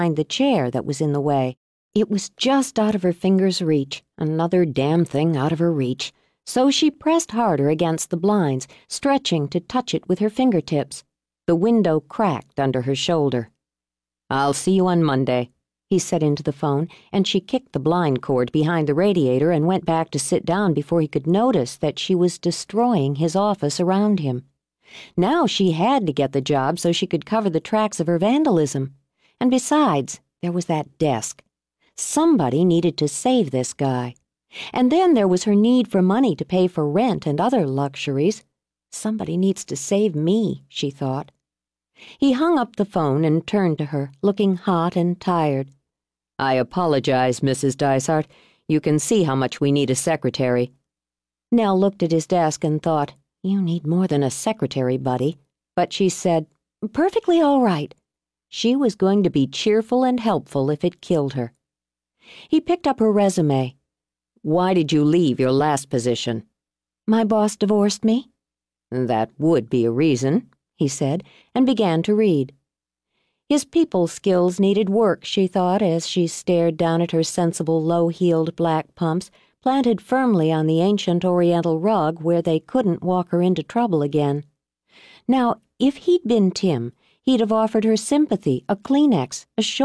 behind the chair that was in the way. It was just out of her finger's reach, another damn thing out of her reach. So she pressed harder against the blinds, stretching to touch it with her fingertips. The window cracked under her shoulder. "I'll see you on Monday," he said into the phone, and she kicked the blind cord behind the radiator and went back to sit down before he could notice that she was destroying his office around him. Now she had to get the job so she could cover the tracks of her vandalism. And besides, there was that desk. Somebody needed to save this guy. And then there was her need for money to pay for rent and other luxuries. Somebody needs to save me, she thought. He hung up the phone and turned to her, looking hot and tired. "I apologize, Mrs. Dysart. You can see how much we need a secretary." Nell looked at his desk and thought, "You need more than a secretary, buddy." But she said, "Perfectly all right." She was going to be cheerful and helpful if it killed her. He picked up her resume. "Why did you leave your last position?" "My boss divorced me." "That would be a reason," he said, and began to read. His people skills needed work, she thought, as she stared down at her sensible, low-heeled black pumps, planted firmly on the ancient Oriental rug where they couldn't walk her into trouble again. Now, if he'd been Tim, he'd have offered her sympathy, a Kleenex, a shoulder